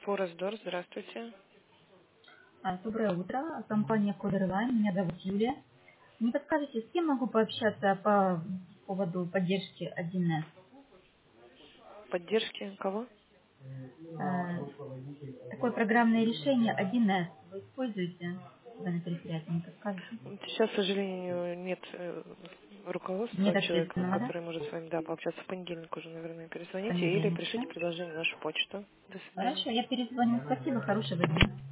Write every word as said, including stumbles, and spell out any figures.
Форездор, здравствуйте. А, Доброе утро. Компания Кодерлайн. Меня зовут Юлия. Не подскажете, с кем могу пообщаться по поводу поддержки один эс? Поддержки кого? А, Такое программное решение один эс вы используете в данном предприятии? Не подскажете? Сейчас, к сожалению, нет э, Нет руководства, человека, ответственного, да? который может с вами, да, пообщаться в понедельник уже, наверное, В перезвоните или понедельник, да? пришлите предложение на нашу почту. До свидания. Хорошо, я перезвоню. Спасибо, хорошего дня.